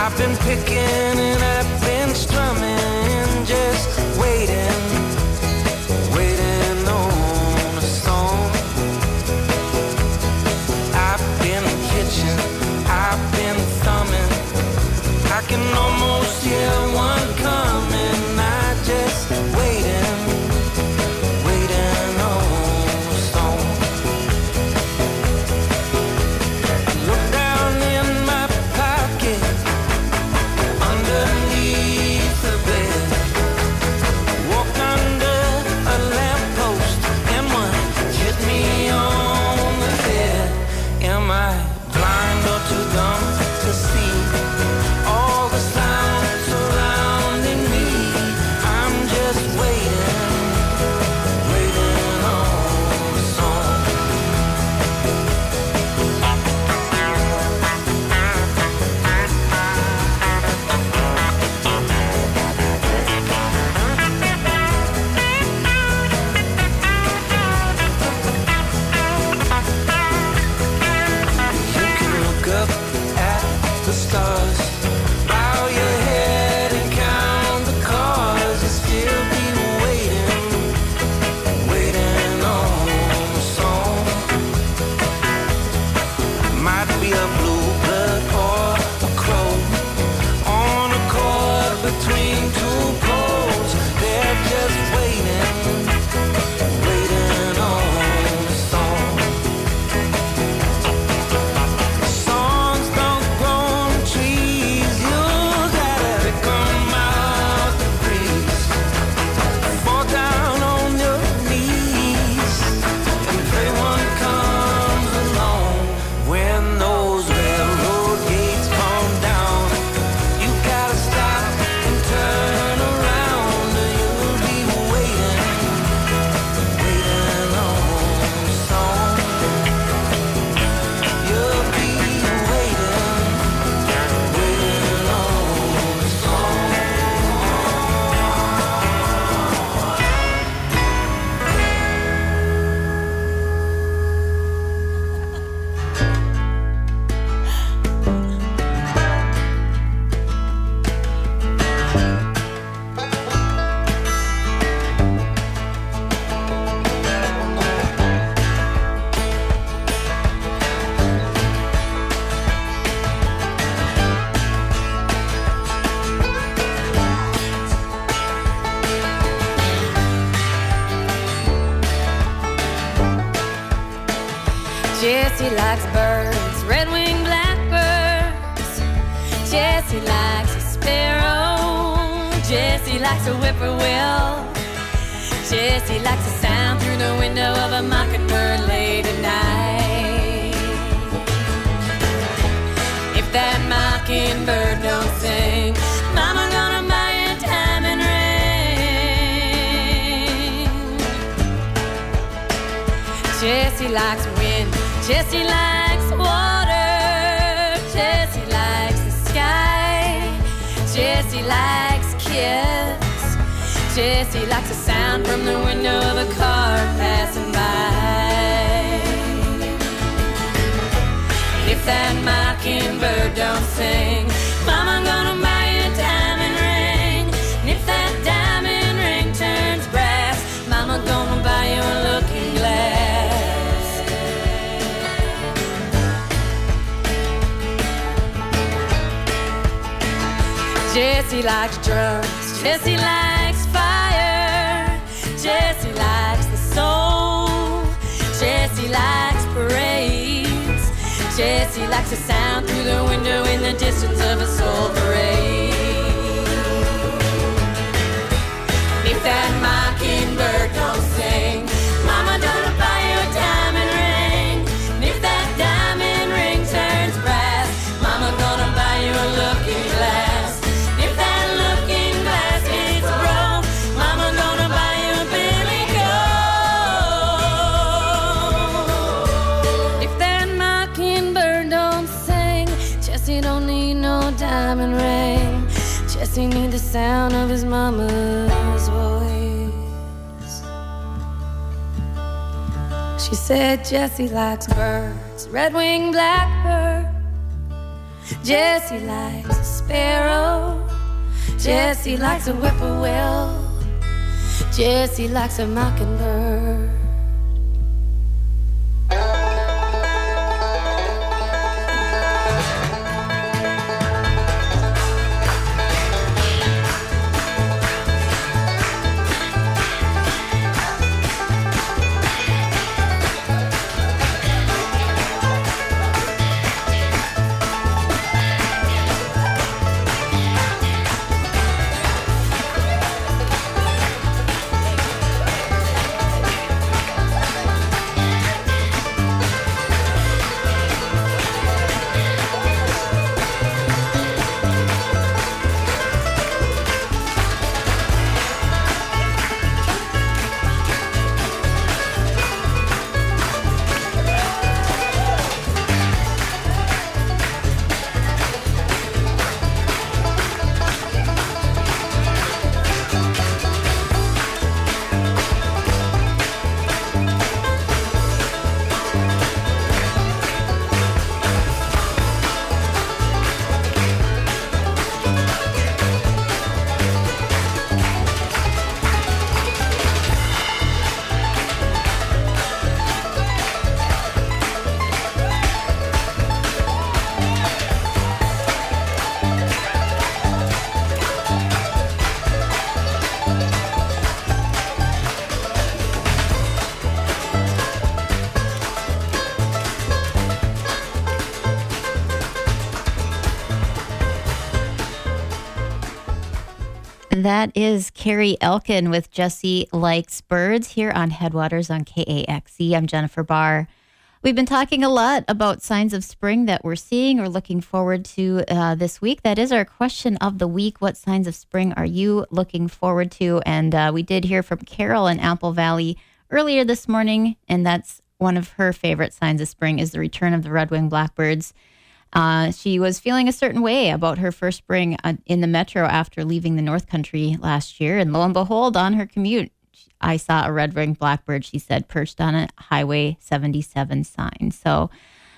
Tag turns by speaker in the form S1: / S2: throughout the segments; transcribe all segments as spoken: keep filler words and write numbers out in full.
S1: I've been picking and I've been strumming, just waiting, waiting on a song. I've been pitching, I've been thumbing, I can almost hear one coming. I just waiting, waiting on a song. I look down in my pocket, underneath the bed, walk under a lamppost, and one hit me on the head. Am I blind or too dumb to see all the sounds surrounding me? I'm just waiting, waiting on a song. You can look up at the stars, bow your head and count the cars, and still be waiting, waiting on a song. Might be a bluebird or a crow on a chord between two poles. They're just waiting, waiting on a song. Songs don't grow on trees, you gotta pick 'em out the breeze. Fall down on your knees and pray one comes along. When those railroad gates come down, you gotta stop and turn around, or you'll be waiting, waiting on a song. You'll be waiting, waiting on a song.
S2: Jessie likes birds, red-winged blackbirds. Jessie likes a sparrow. Jessie likes a whippoorwill. Jessie likes the sound through the window of a mockingbird late at night. If that mockingbird don't sing, Mama gonna buy a diamond ring. Jessie likes wind. Jessie likes water. Jessie likes the sky. Jessie likes kids. Jessie likes the sound from the window of a car passing by. If that mockingbird don't sing, Mama gonna buy you a diamond ring. And if that diamond ring turns brass, Mama gonna buy you a looking glass. Jessie likes drums. Jessie likes fire. Jessie likes the soul. Jessie likes parades. Jessie likes the sound through the window in the distance of a soul parade. If that mockingbird don't sing, Mama gonna buy you a diamond ring. And if that diamond ring turns brass, Mama gonna buy you a looking glass. And if that looking glass is broke, Mama gonna buy you a billy goat. If that mockingbird don't sing, Jessie don't need no diamond ring. Jessie need the sound of his mama's voice. She said Jessie likes birds, red-winged blackbird. Jesse likes a sparrow. Jesse likes a whippoorwill. Jesse likes a mockingbird.
S3: That is Carrie Elkin with Jesse Likes Birds here on Headwaters on K A X E. I'm Jennifer Barr. We've been talking a lot about signs of spring that we're seeing or looking forward to uh, this week. That is our question of the week. What signs of spring are you looking forward to? And uh, we did hear from Carol in Apple Valley earlier this morning, and that's one of her favorite signs of spring is the return of the red-winged blackbirds. Uh, she was feeling a certain way about her first spring uh, in the metro after leaving the North Country last year. And lo and behold, on her commute, I saw a red-winged blackbird, she said, perched on a Highway seventy-seven sign. So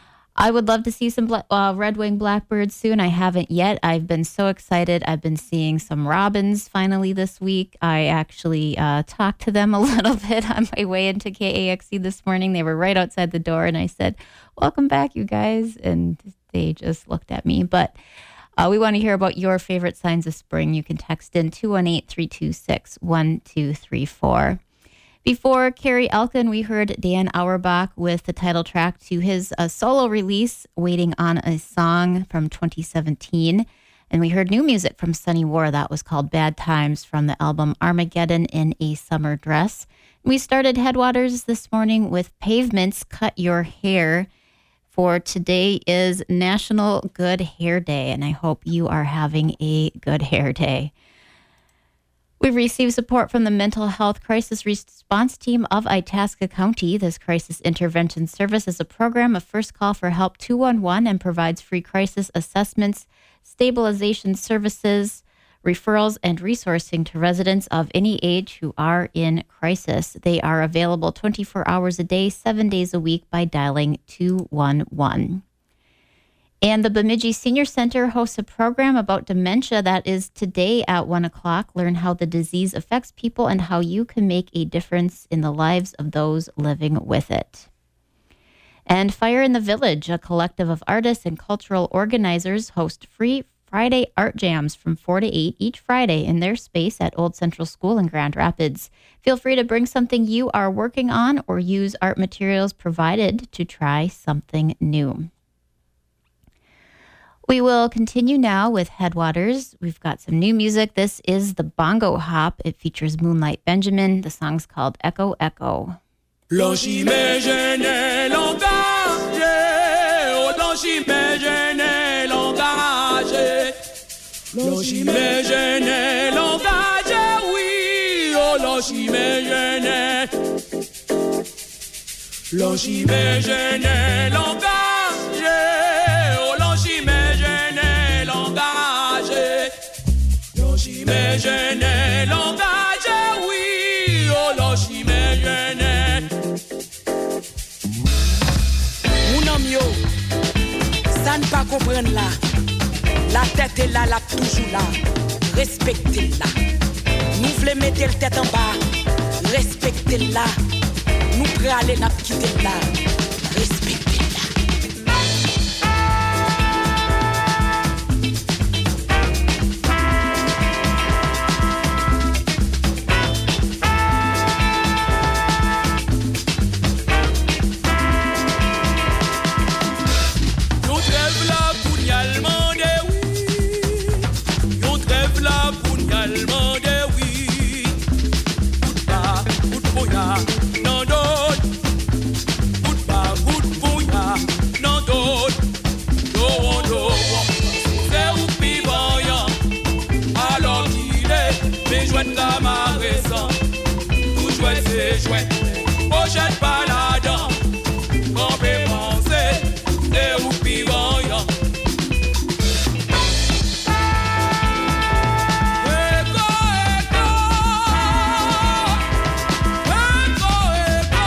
S3: I would love to see some bla- uh, red-winged blackbirds soon. I haven't yet. I've been so excited. I've been seeing some robins finally this week. I actually uh, talked to them a little bit on my way into K A X E this morning. They were right outside the door, and I said, welcome back, you guys. And they just looked at me. But uh, we want to hear about your favorite signs of spring. You can text in two one eight, three two six, one two three four. Before Carrie Elkin, we heard Dan Auerbach with the title track to his uh, solo release, Waiting on a Song from twenty seventeen. And we heard new music from Sunny War that was called Bad Times from the album Armageddon in a Summer Dress. We started Headwaters this morning with Pavement's Cut Your Hair. For today is National Good Hair Day, and I hope you are having a good hair day. We've received support from the Mental Health Crisis Response Team of Itasca County. This crisis intervention service is a program of First Call for Help two one one and provides free crisis assessments, stabilization services, referrals, and resourcing to residents of any age who are in crisis. They are available twenty-four hours a day, seven days a week by dialing two one one. And the Bemidji Senior Center hosts a program about dementia that is today at one o'clock. Learn how the disease affects people and how you can make a difference in the lives of those living with it. And Fire in the Village, a collective of artists and cultural organizers, host free Friday art jams from four to eight each Friday in their space at Old Central School in Grand Rapids. Feel free to bring something you are working on or use art materials provided to try something new. We will continue now with Headwaters. We've got some new music. This is the Bongo Hop. It features Moonlight Benjamin. The song's called Echo Echo.
S1: Lo j'imagine l'engagé, oui, oh lo j'imagine. Lo j'imagine l'engagé, oh lo j'imagine l'engagé. Lo j'imagine l'engagé, oui, oh lo j'imagine.
S4: Mon ami yo, ça ne pas comprendre là. La tête est là, la toujours là. Respectez-la. Nous voulons mettre la tête en bas. Respectez-la. Nous prenons aller la quitter là. Respectez-la.
S1: Pochette pas là-dedans, on peut penser, c'est où pivant yon. Ego, ego, ego, ego,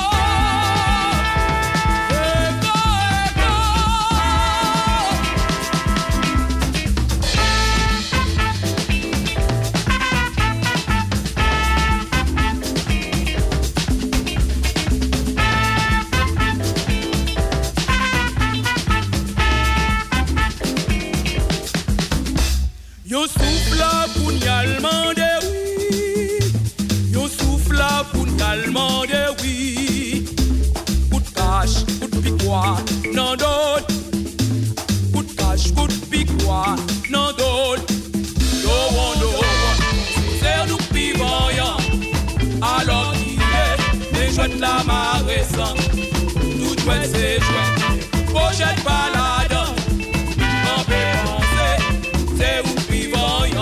S1: Yo souffle pour n'yalman de oui. Yo souffle pour n'yalman de oui. Coup de cache, coup de piquois, non d'autre. Coup de cache, coup de piquois, non d'autre. Do on do on, c'est nous pivant yon. Alors qu'il est, les jouets de la marée sans. Tout jouet c'est jouet, pochette pas là-dedans. On peut penser, c'est où pivant yon.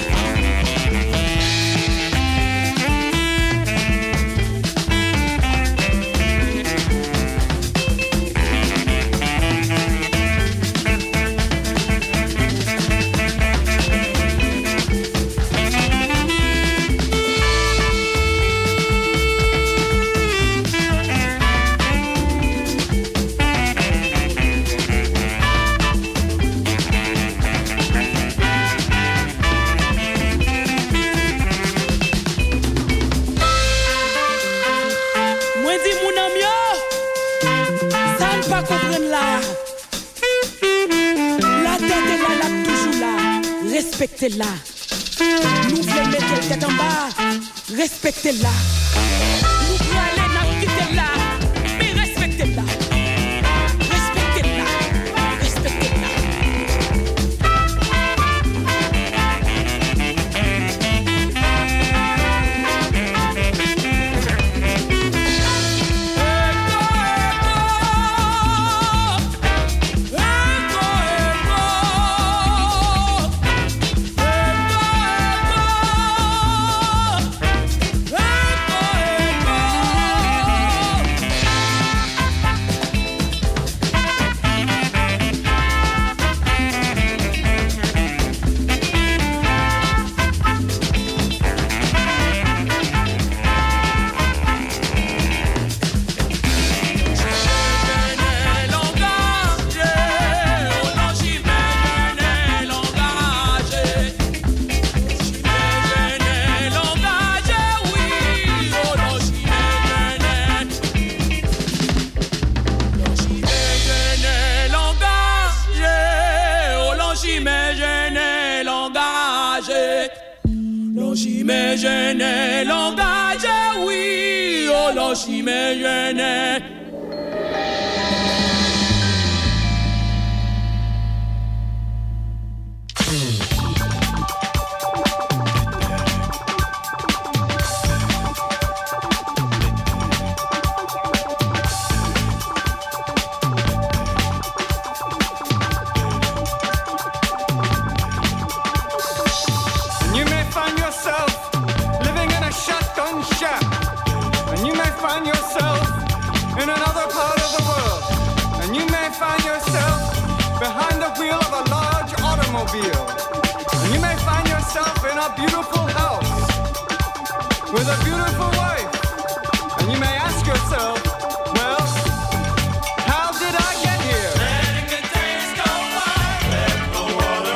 S1: Moi dis mon ami, ça ne pas comprendre là. La tête est là, la toujours là. Respectez-la. Nous voulons mettre la tête en bas. Respectez-la. Nous voulons aller dans quitter là. Mais respectez-la. Respectez-la. Respectez-la. Mais je n'ai l'engagé, oui, oh là, si, mais je n'ai.
S5: And you may find yourself in a beautiful house with a beautiful wife. And you may ask yourself, well, how did I get here? Letting the days go by, let the water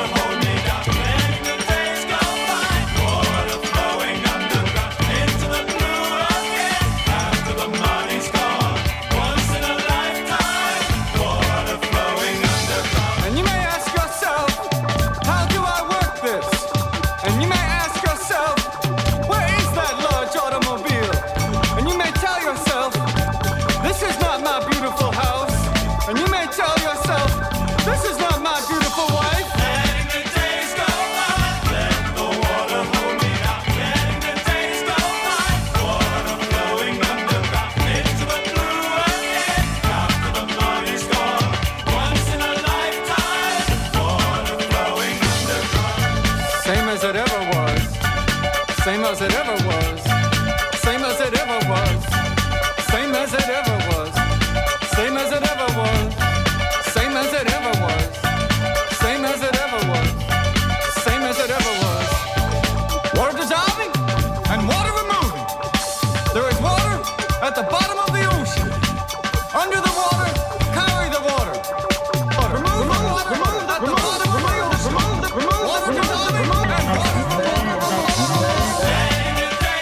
S5: Same as it ever was. Same as it ever was. Same as it ever was. Same as it ever was. Same as it ever was. Same as it ever was. Same as it ever was. Water dissolving and water removing. There is water at the bottom of the ocean. Under the water, carry the water. Water. Remove the water at the bottom of the ocean. Remove the water dissolving and water removing.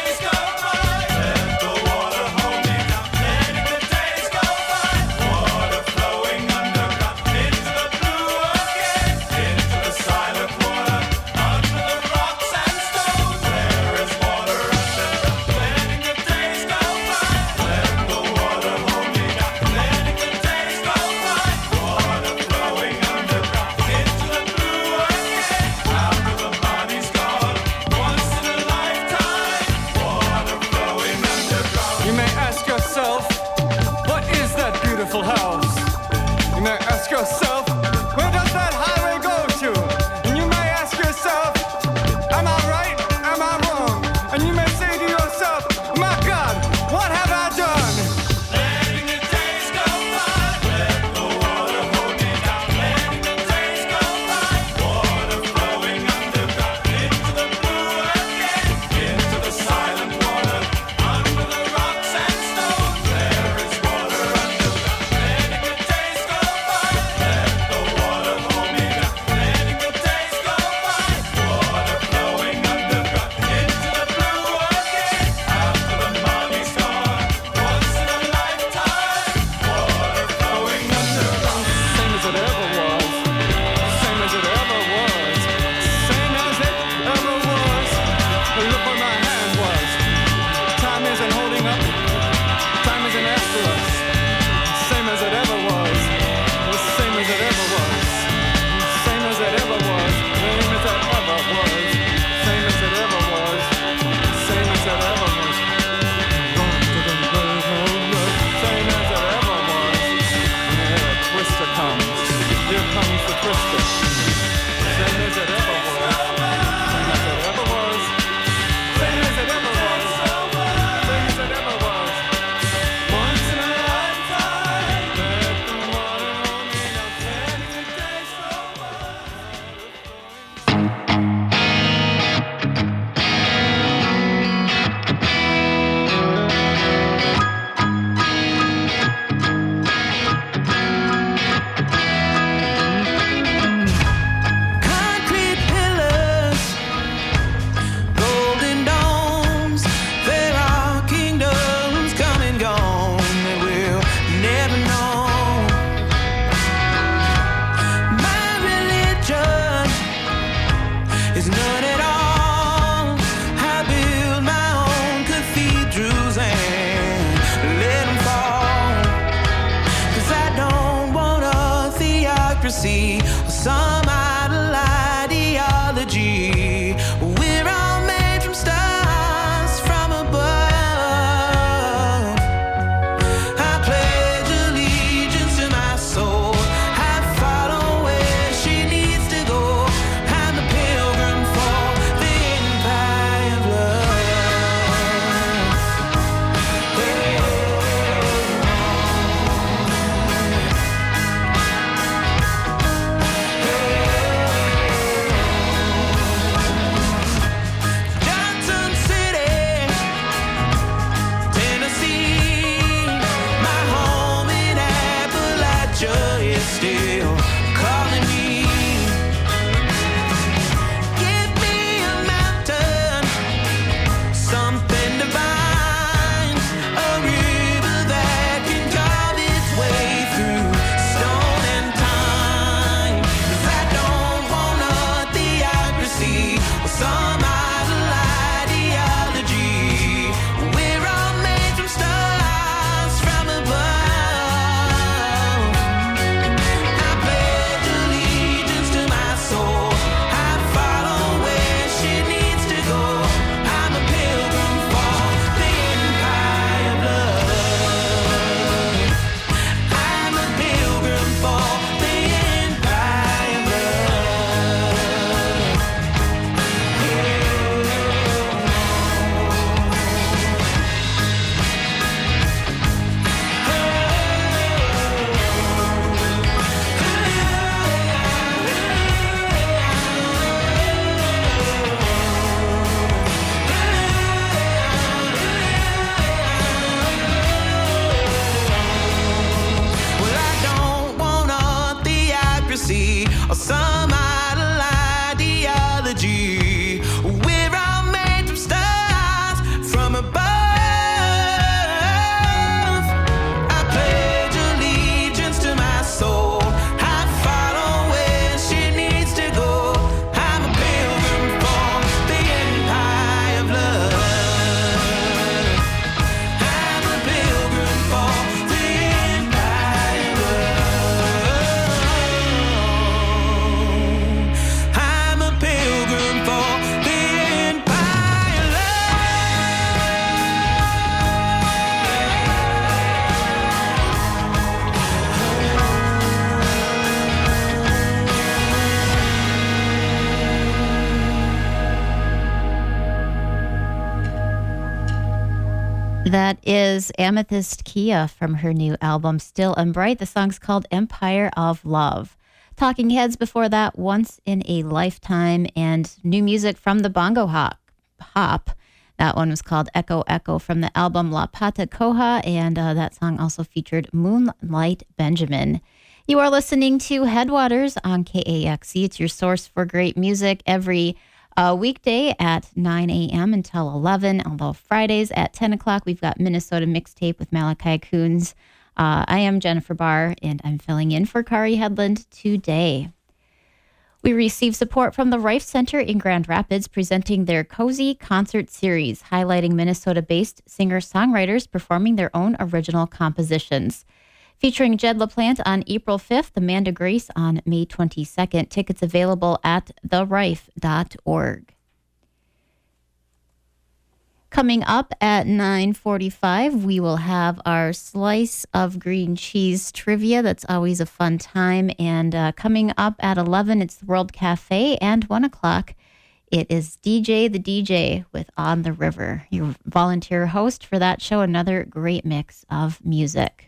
S3: That is Amethyst Kia from her new album, Still and Bright. The song's called Empire of Love. Talking Heads before that, Once in a Lifetime, and new music from the Bongo Hop. Hop. That one was called Echo Echo from the album La Pata Coja, and uh, that song also featured Moonlight Benjamin. You are listening to Headwaters on K A X E. It's your source for great music every uh, weekday at nine a.m. until eleven, although Fridays at ten o'clock, we've got Minnesota Mixtape with Malachi Coons. Uh, I am Jennifer Barr, and I'm filling in for Kari Headland today. We receive support from the Rife Center in Grand Rapids, presenting their Cozy Concert Series, highlighting Minnesota-based singer-songwriters performing their own original compositions. Featuring Jed LaPlante on April fifth, Amanda Grace on May twenty-second. Tickets available at the rife dot org. Coming up at nine forty-five, we will have our Slice of Green Cheese trivia. That's always a fun time. And uh, coming up at eleven, it's the World Cafe. And one o'clock, it is D J the D J with On the River. Your volunteer host for that show, another great mix of music.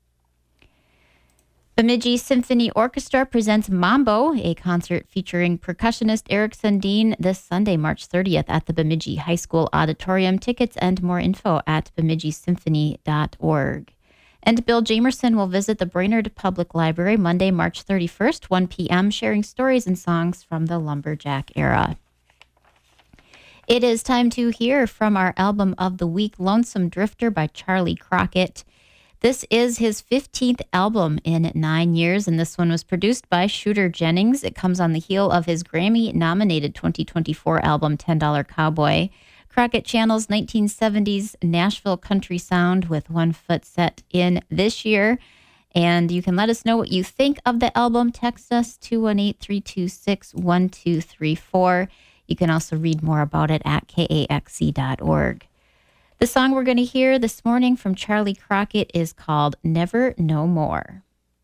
S3: Bemidji Symphony Orchestra presents Mambo, a concert featuring percussionist Eric Sundin this Sunday, March thirtieth at the Bemidji High School Auditorium. Tickets and more info at bemidji symphony dot org. And Bill Jamerson will visit the Brainerd Public Library Monday, March thirty-first, one p.m., sharing stories and songs from the lumberjack era. It is time to hear from our album of the week, Lonesome Drifter by Charlie Crockett. This is his fifteenth album in nine years, and this one was produced by Shooter Jennings. It comes on the heel of his Grammy-nominated twenty twenty-four album, ten dollar Cowboy. Crockett channels nineteen seventies Nashville country sound with one foot set in this year. And you can let us know what you think of the album. Text us two one eight, three two six, one two three four. You can also read more about it at K A X E dot org. The song we're going to hear this morning from Charlie Crockett is called Never No More.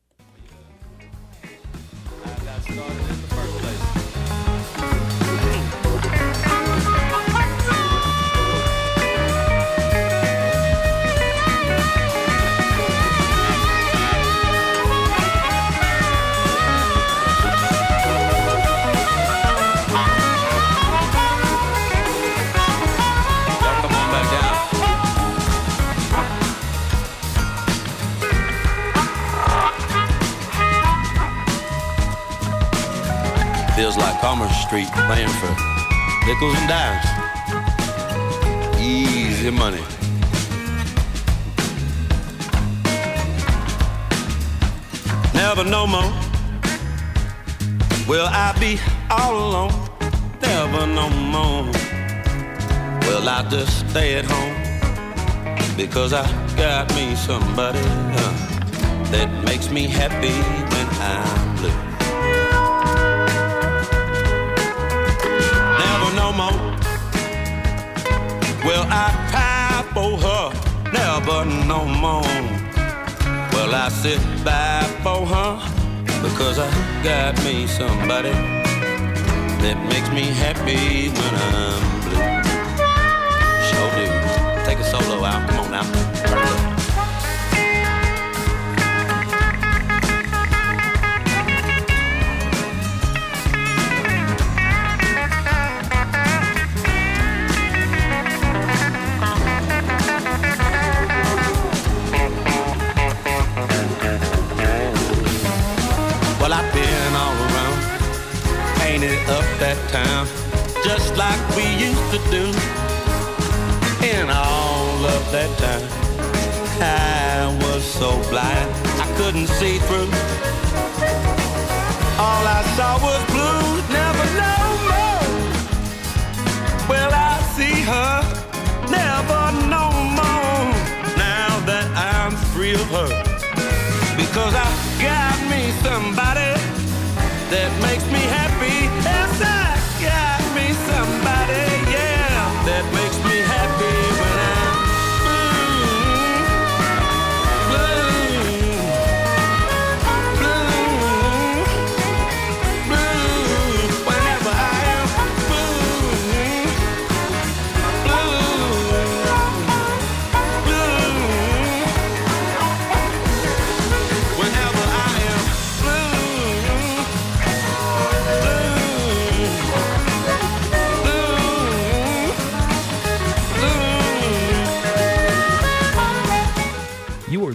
S6: Feels like Commerce Street playing for nickels and dimes. Easy money. Never no more will I be all alone. Never no more will I just stay at home, because I got me somebody uh, that makes me happy when I'm blue. No more will I cry for her, never no more will I sit by for her, because I got me somebody that makes me happy when I'm blue. Sure do. Take a solo out, come on now. Well, I've been all around, painted up that town, just like we used to do. In all of that time, I was so blind, I couldn't see through. All I saw was blue, never no more will I see her, never no more, now that I'm free of her. Because I got me somebody that makes me happy. Yes, I got me somebody, yeah, that makes me happy when I'm blue, blue, blue, whenever I am blue, blue, blue.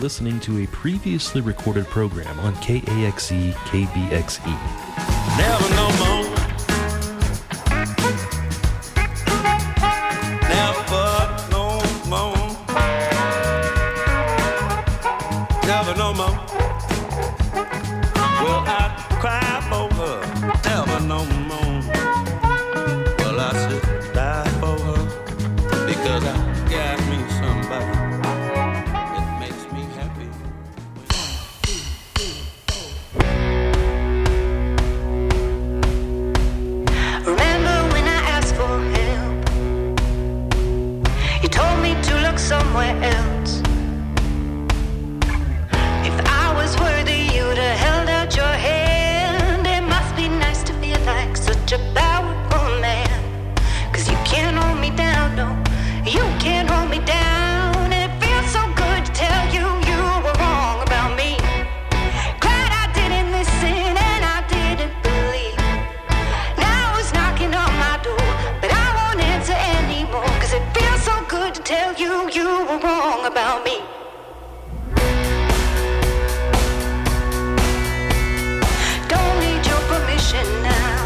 S7: listening to a previously recorded program on K A X E K B X E.
S6: Never no more. Never no more. Never no more. Will I cry for her? Never no more. Well, I should die for her because I got me somebody that makes me happy.
S8: Remember when I asked for help? You told me to look somewhere else. If I was worthy, you'd have held out your hand. It must be nice to feel like such a powerful man. 'Cause you can't hold me down, no, you can't hold me down. And it feels so good to tell you you were wrong about me. Glad I didn't listen and I didn't believe. Now it's knocking on my door, but I won't answer anymore. 'Cause it feels so good to tell you you were wrong about me. Don't need your permission now.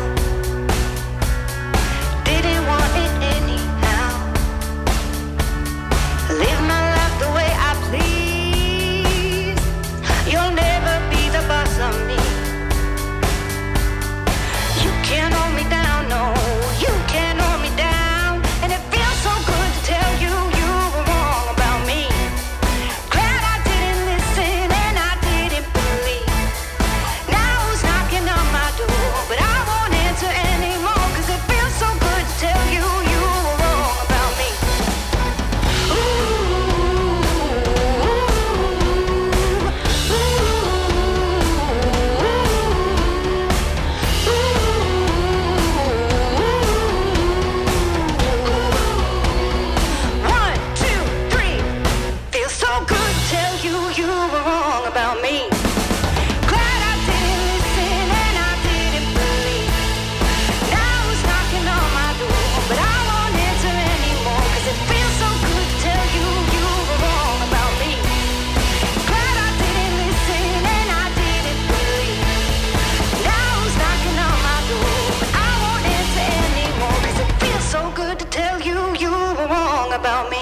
S8: Didn't want it anyhow. Live my life the way I please. You'll never be the boss of me. You can't hold me down, no, you can't hold me down. And it feels so good to tell you you were wrong about me. Glad I didn't listen and I didn't believe. Now who's knocking on my door? But I won't answer anymore. 'Cause it feels so good to tell you you were wrong about me. Ooh, one, two, three. Feels so good to tell you you were wrong about me. Glad I didn't listen and I didn't believe. Now who's knocking on my door? But I won't answer anymore. 'Cause it feels so good to tell you you were wrong about me. Glad I didn't listen and I didn't believe. Now who's knocking on my door? But I won't answer anymore. 'Cause it feels so good to tell you you were wrong about me.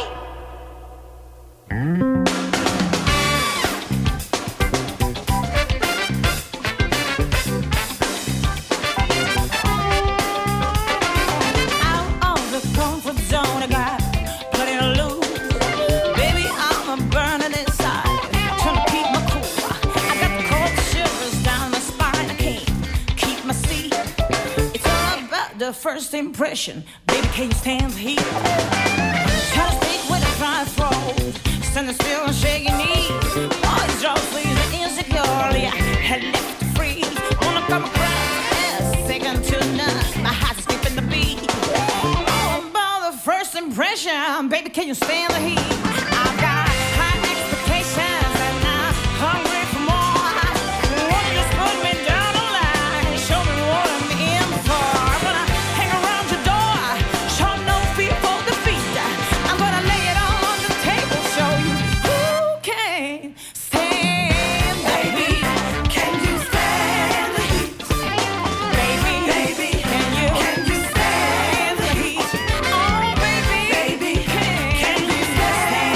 S4: Out of the comfort zone, I got plenty to lose. Baby, I'm a burning inside, trying to keep my cool. I got the cold shivers down my spine. I can't keep my seat. It's all about the first impression. Baby, can you stand the heat? Try to speak with a dry throat, standing still and shaking knees. Boys draw please and insecurely. I had left to freeze. Wanna come across, second to none. My heart's skipping the beat. All about the first impression. Baby, can you stand the heat? I've got high expectations and I'm hungry for more. Won't you just put me down the line? Show me what I'm in for. I'm gonna hang around your door, show no fear for defeat. I'm gonna lay it all on the table, show you who can stand. Baby, can you stand the heat? Baby, baby, can you can you stand the heat? Oh, baby, baby, can can you stand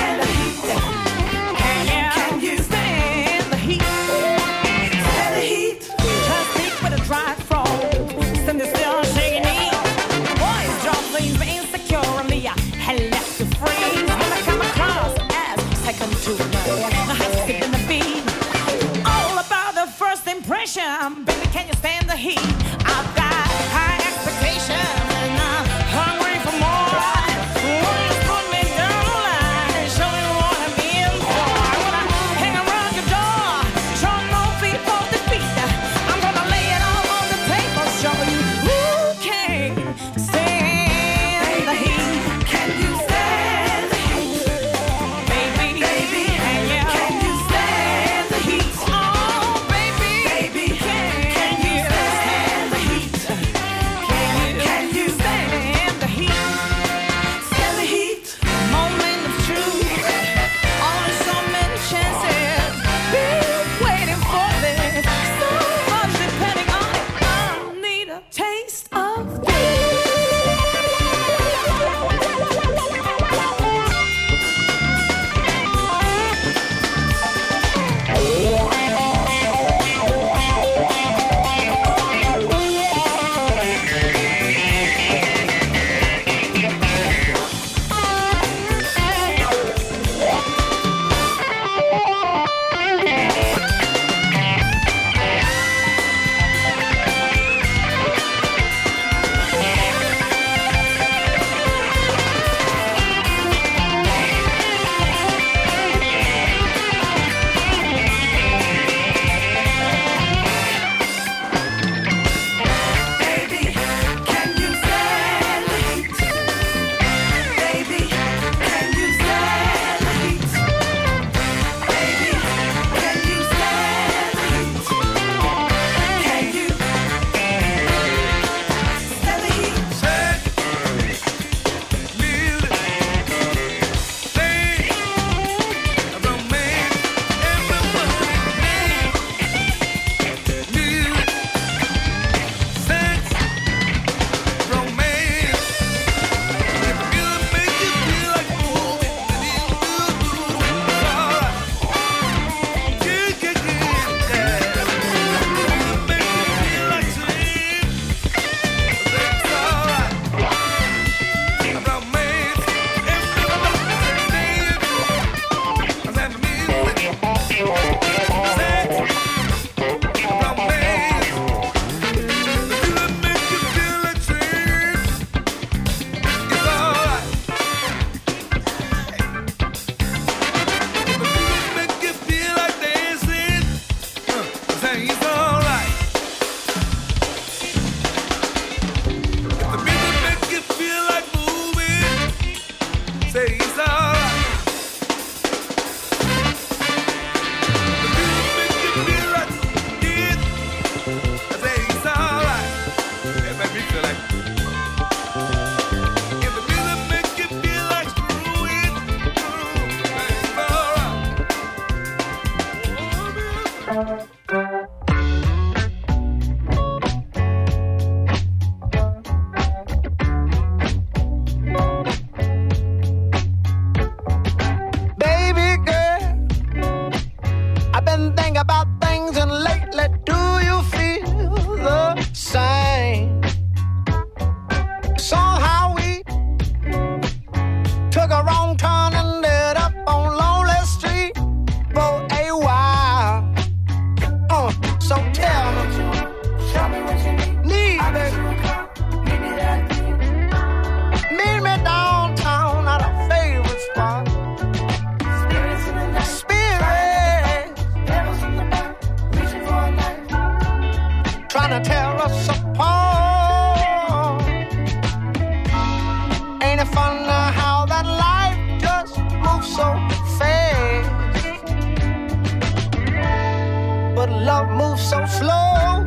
S9: love moves so slow.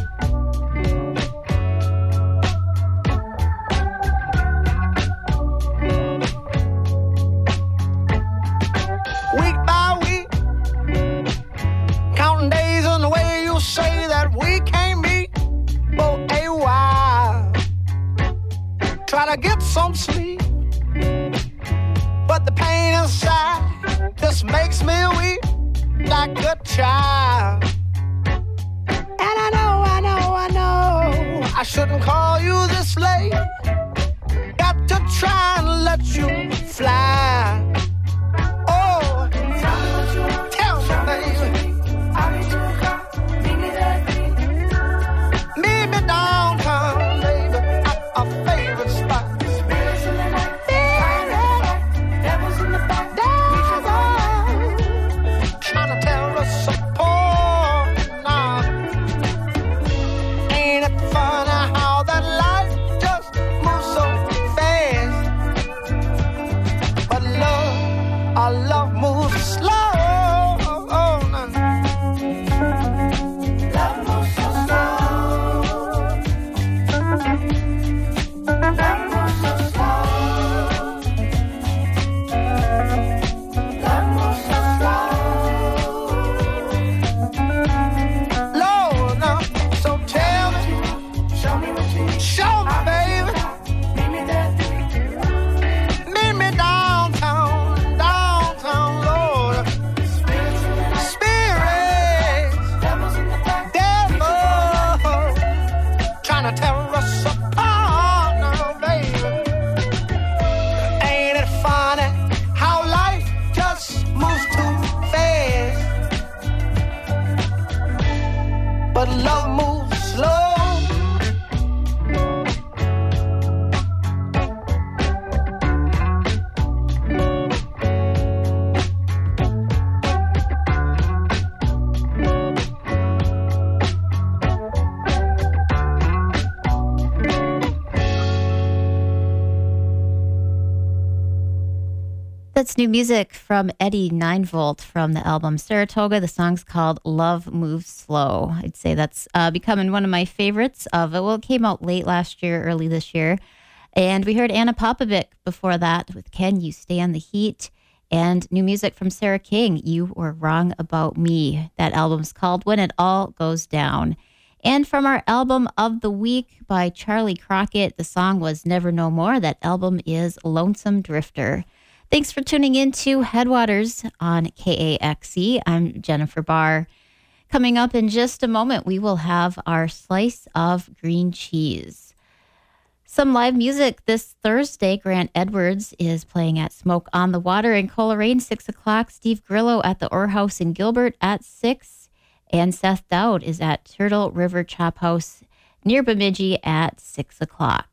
S9: Week by week, counting days on the way you say that we can't meet for a while. Try to get some sleep, but the pain inside just makes me weep like a child. And I know, I know, I know I shouldn't call you this late. Got to try and let you fly. Oh, tell me, baby. Meet me downtown, baby, at our favorite spot. Trying to tear us apart now. Ain't it funny how that life just moves so fast? But love, our love moves slow. Oh, no. Love moves so slow. Love moves so slow. Love moves so slow. Lord, now, so tell me, show me what you, show me, baby. Meet me there. Meet me downtown, downtown, Lord. Spirits, devil, trying to tear us apart now, baby. Ain't it funny how life just moves too fast? But love moves slow.
S3: That's new music from Eddie Ninevolt from the album Saratoga. The song's called Love Moves Slow. I'd say that's uh, becoming one of my favorites of it. Well, it came out late last year, early this year. And we heard Anna Popovic before that with Can You Stand the Heat? And new music from Sarah King, You Were Wrong About Me. That album's called When It All Goes Down. And from our album of the week by Charlie Crockett, the song was Never No More. That album is Lonesome Drifter. Thanks for tuning in to Headwaters on K A X E. I'm Jennifer Barr. Coming up in just a moment, we will have our slice of green cheese. Some live music this Thursday. Grant Edwards is playing at Smoke on the Water in Coleraine, six o'clock. Steve Grillo at the Orr House in Gilbert at six. And Seth Dowd is at Turtle River Chop House near Bemidji at six o'clock.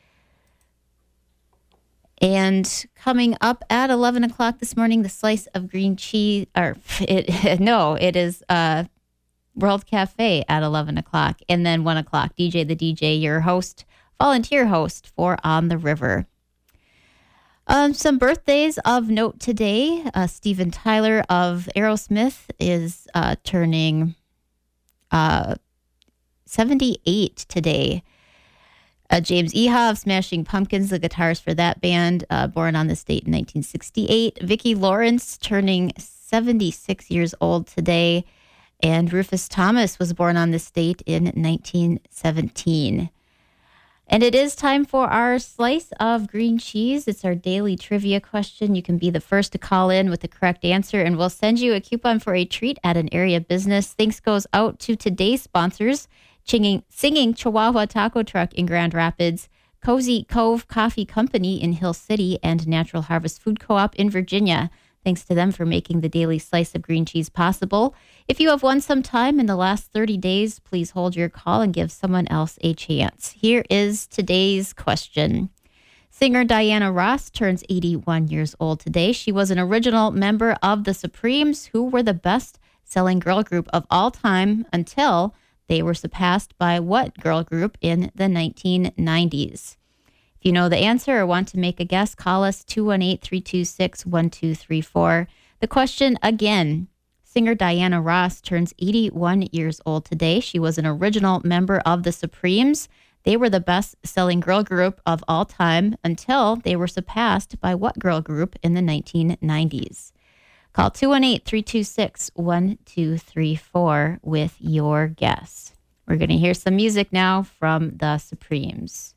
S3: And coming up at eleven o'clock this morning, the slice of green cheese, or it, no, it is uh, World Cafe at eleven o'clock. And then one o'clock, D J the D J, your host, volunteer host for On the River. Um, some birthdays of note today. Uh, Steven Tyler of Aerosmith is uh, turning uh, seventy-eight today. Uh, James Iha of Smashing Pumpkins, the guitarist for that band, uh, born on this date in nineteen sixty-eight. Vicki Lawrence turning seventy-six years old today. And Rufus Thomas was born on this date in nineteen seventeen. And it is time for our slice of green cheese. It's our daily trivia question. You can be the first to call in with the correct answer, and we'll send you a coupon for a treat at an area business. Thanks goes out to today's sponsors: Singing, Singing Chihuahua Taco Truck in Grand Rapids, Cozy Cove Coffee Company in Hill City, and Natural Harvest Food Co-op in Virginia. Thanks to them for making the daily slice of green cheese possible. If you have won some time in the last thirty days, please hold your call and give someone else a chance. Here is today's question. Singer Diana Ross turns eighty-one years old today. She was an original member of the Supremes, who were the best-selling girl group of all time until they were surpassed by what girl group in the nineteen nineties? If you know the answer or want to make a guess, call us two one eight, three two six, one two three four. The question again, Singer Diana Ross turns eighty-one years old today. She was an original member of the Supremes. They were the best-selling girl group of all time until they were surpassed by what girl group in the nineteen nineties? Call two one eight, three two six, one two three four with your guess. We're going to hear some music now from the Supremes.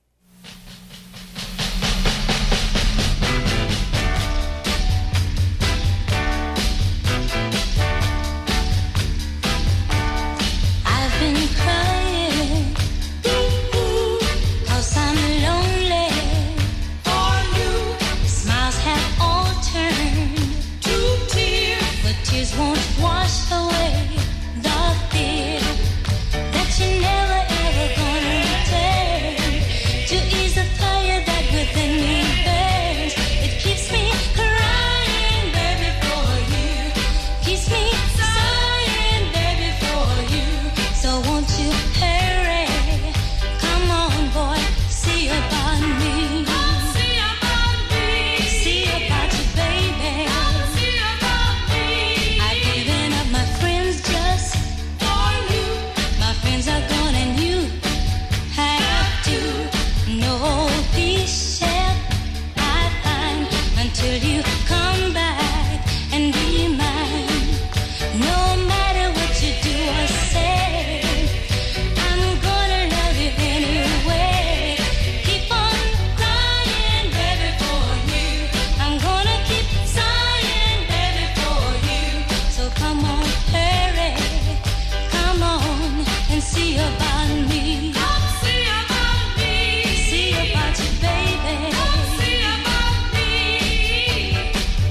S2: I've been crying, 'cause I'm lonely for you. Smiles have all turned to tears, but tears won't wash away the fear that you never ever gonna return. To ease the fire that within me burns, it keeps me crying, baby, for you. Keeps me sighing, baby, for you. So won't you hurry? Come on, boy, see about me. See about me. See about you, baby. See about me. I've given up my friends just for you. My friends are gone and you have to. No peace shall I find until you come back and be mine. No matter what you do or say, I'm gonna love you anyway. Keep on crying, baby, for you. I'm gonna keep sighing, baby, for you. So come on, hurry, come on and see about me. Come see about me. See about you, baby. Come see about me.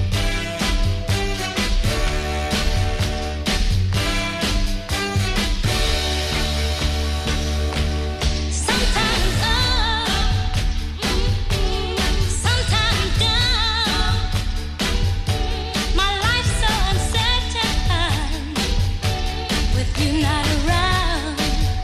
S2: Sometimes up, sometimes down. My life's so uncertain with you not around.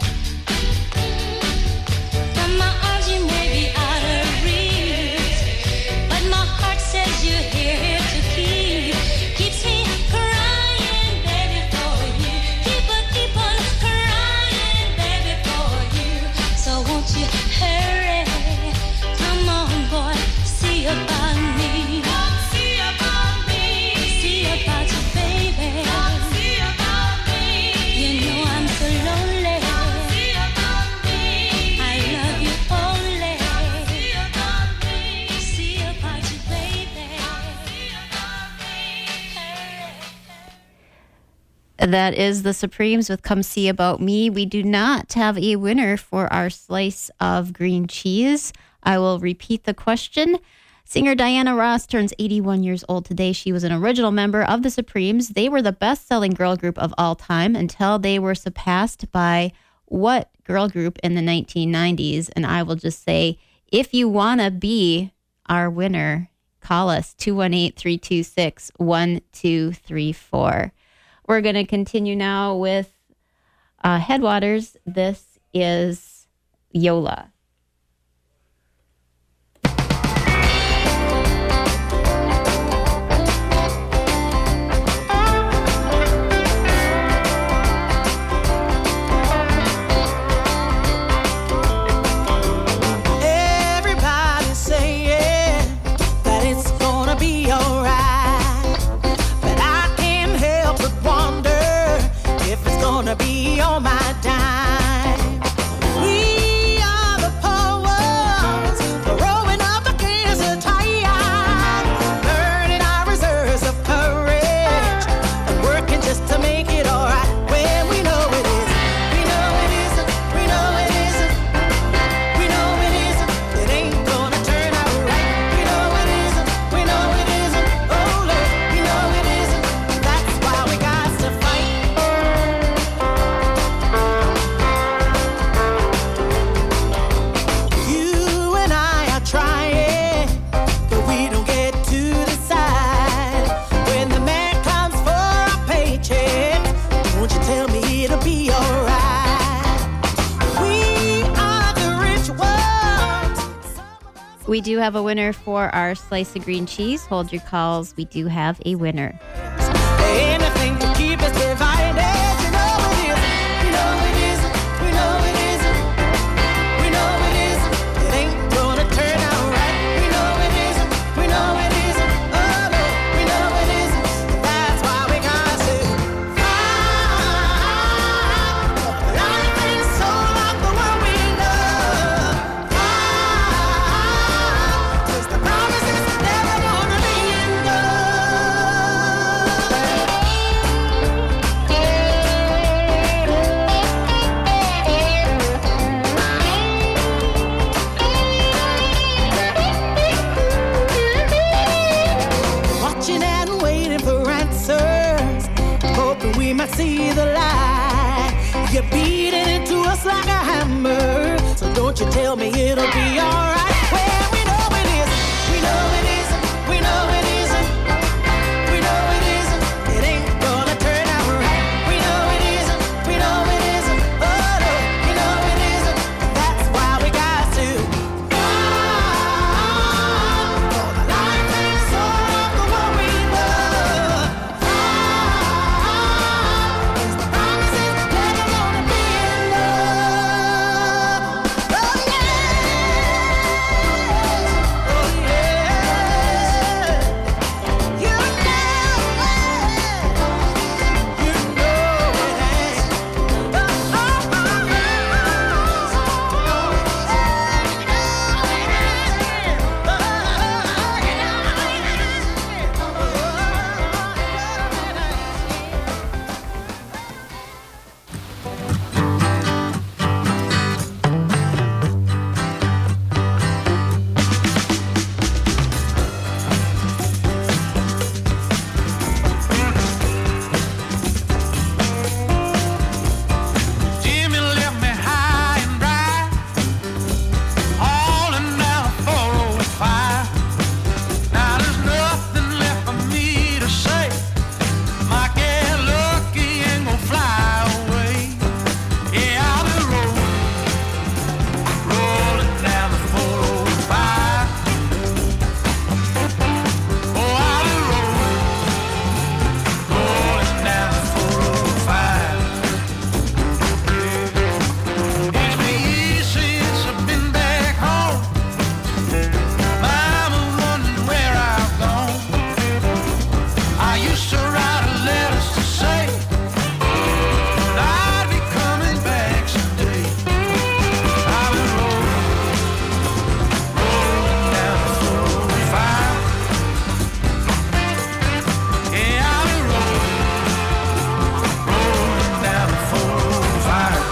S2: From my arms you may be out of reach, but my heart says you're here to keep. Keeps me crying, baby, for you. Keep on, keep on crying, baby, for you. So won't you hurry? Come on, boy, see about me. Come see about me. See about you, baby. Come see about me. You know I'm so lonely. Come see about me. I love you only. Come see about me. See about you, baby. Come see about me. Hurry.
S3: That is the Supremes with Come See About Me. We do not have a winner for our slice of green cheese. I will repeat the question. Singer Diana Ross turns eighty-one years old today. She was an original member of the Supremes. They were the best-selling girl group of all time until they were surpassed by what girl group in the nineteen nineties? And I will just say, if you want to be our winner, call us two one eight, three two six, one two three four. We're going to continue now with uh, Headwaters. This is Yola.
S9: Everybody's saying that it's gonna be alright, but I can't help but wonder if it's gonna be on my dime. We are the poor ones, rowing up against the tide, burning our reserves of courage and working just to make it alright. When we know it isn't, we know it isn't, we know it isn't. We know it isn't, it ain't gonna turn out right. We know it isn't, we know it isn't. Oh Lord, we know it isn't. That's why we got to fight. You and I are trying, but we don't get to decide. When the man comes for a paycheck, won't you tell me it'll be alright? We are the rich ones.
S3: We do have a winner for our slice of green cheese. Hold your calls. We do have a winner.
S9: Anything to
S10: see the light. You're beating it to us like a hammer. So don't you tell me it'll be alright. Well, we know it isn't. We know it isn't. We know it isn't. We know it isn't. It ain't gonna turn out right. We know it isn't. We know it isn't. Oh no, we know it isn't. That's why we got to fight for the life and soul of the one we love. Fight is the promises never gonna be enough. Oh yeah, oh yeah. You know it, you know it ain't. Oh, oh,
S1: Jimmy left me high and dry, hauling down a four oh five. Now there's nothing left for me to say. Might get lucky and go fly away. Yeah, I'll be rolling, rolling down the four oh five. Oh, I'll be rolling, rolling down the four oh five. It's been years since I've been back home. Mama wondering where I've gone. I used to write her letters to say that I'd be coming back someday. I've been rolling, rolling down the four oh five. Yeah, I've been rolling, rolling down the four oh five.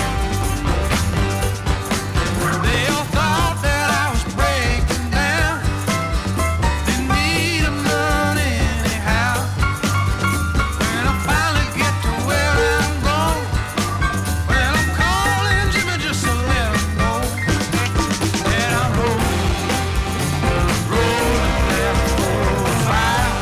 S1: They all thought that I was breaking down. Didn't need a none anyhow. When I finally get to where I'm going, well, I'm calling Jimmy just to let him know that I'm rolling, rolling down the four oh five.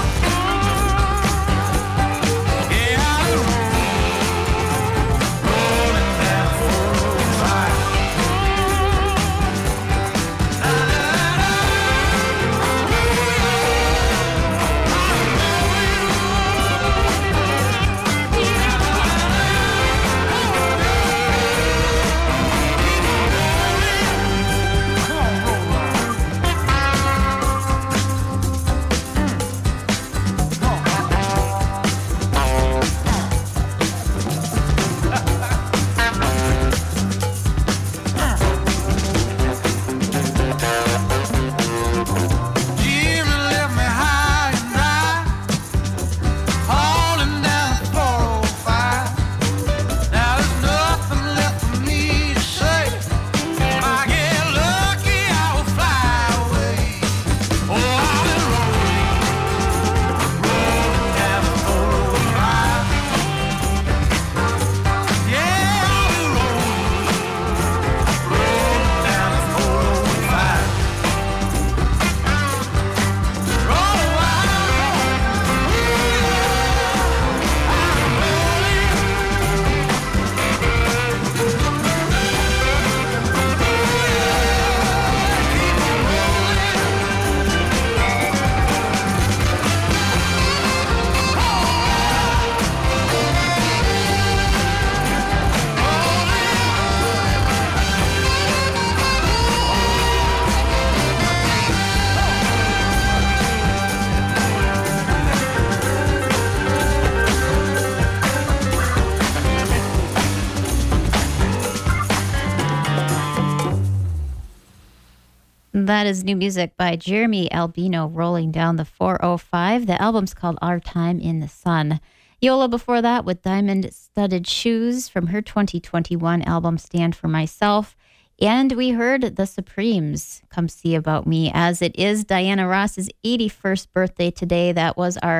S1: Yeah, I'm rolling, rolling down the four oh five. Jimmy left me high and dry, hauling down the four oh five. Now there's nothing left for me to say. If I get lucky, I will fly away. Oh, I'll be rolling, rolling down the four oh five. Yeah, I'll be rolling, rolling down the four oh five. Roll
S3: That is new music by Jeremy Albino, rolling down the four oh five. The album's called Our Time in the Sun. Yola before that with Diamond Studded Shoes from her twenty twenty-one album Stand for Myself. And we heard the Supremes, Come See About Me, as it is Diana Ross's eighty-first birthday today. That was our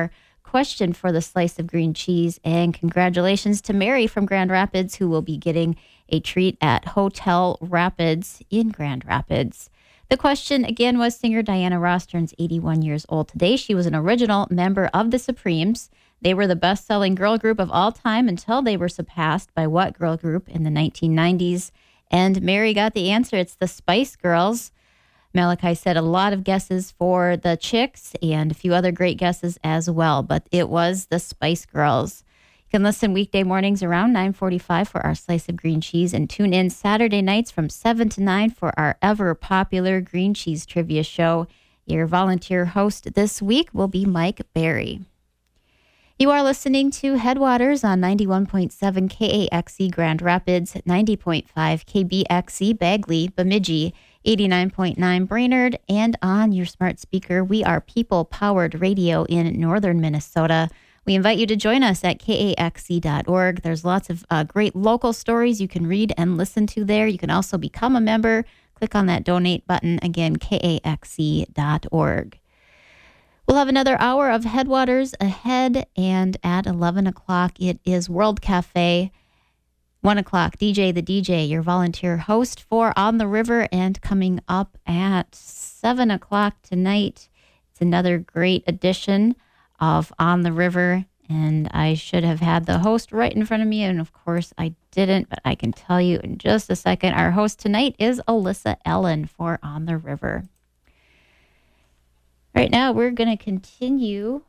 S3: question for the slice of green cheese. And congratulations to Mary from Grand Rapids, who will be getting a treat at Hotel Rapids in Grand Rapids. The question again was singer Diana Ross turns eighty-one years old today. She was an original member of the Supremes. They were the best-selling girl group of all time until they were surpassed by what girl group in the nineteen nineties? And Mary got the answer. It's the Spice Girls. Malachi said a lot of guesses for the Chicks and a few other great guesses as well, but it was the Spice Girls. You can listen weekday mornings around nine forty-five for our Slice of Green Cheese and tune in Saturday nights from seven to nine for our ever-popular Green Cheese Trivia Show. Your volunteer host this week will be Mike Berry. You are listening to Headwaters on ninety-one point seven K A X E Grand Rapids, ninety point five K B X E Bagley, Bemidji, eighty-nine point nine Brainerd, and on your smart speaker, we are people-powered radio in northern Minnesota. We invite you to join us at K A X E dot org. There's lots of uh, great local stories you can read and listen to there. You can also become a member. Click on that donate button. Again, K A X E dot org. We'll have another hour of Headwaters ahead, and at eleven o'clock, it is World Cafe. one o'clock, D J the D J, your volunteer host for On the River, and coming up at seven o'clock tonight, it's another great edition of On the River, and I should have had the host right in front of me, and of course I didn't, but I can tell you in just a second. Our host tonight is Alyssa Ellen for On the River. Right now, we're going to continue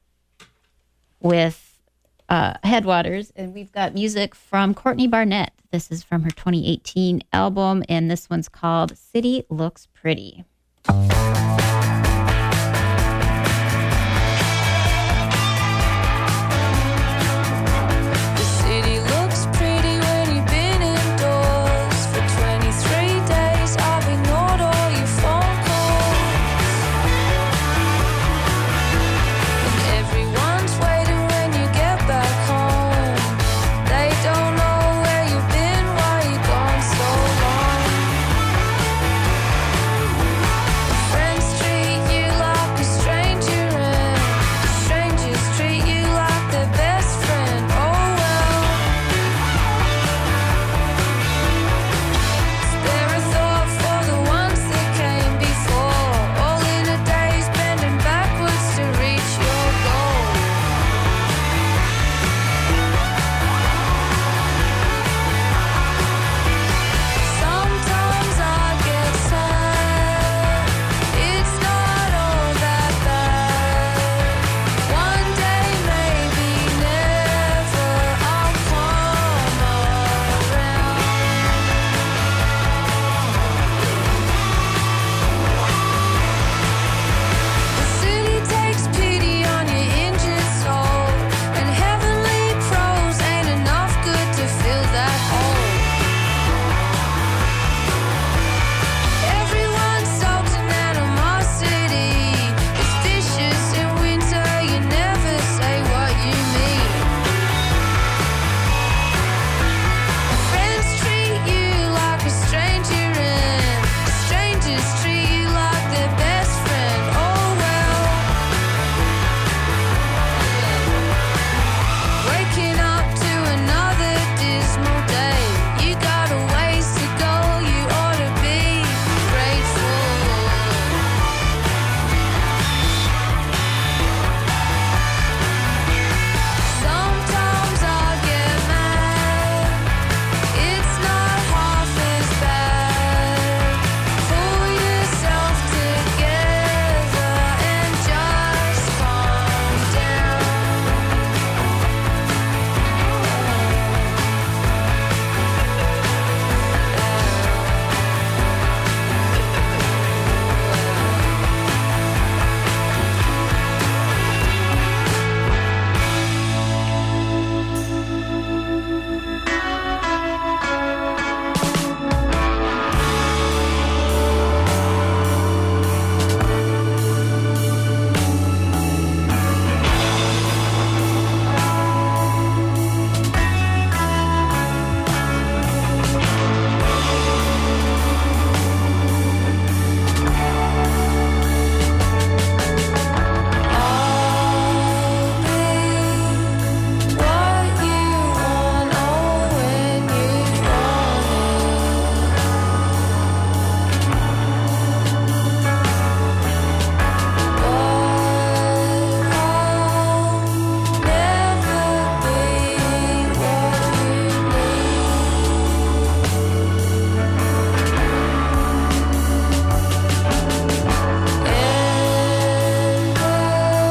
S3: with uh, Headwaters, and we've got music from Courtney Barnett. This is from her twenty eighteen album, and this one's called City Looks Pretty.